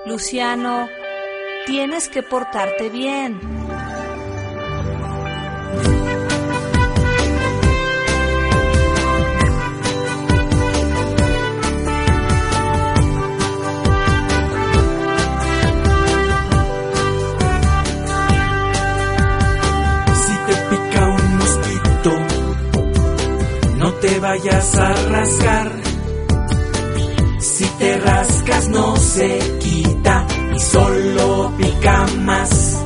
Luciano, tienes que portarte bien. Si te pica un mosquito, no te vayas a rascar. Si te rascas no se quita y solo pica más.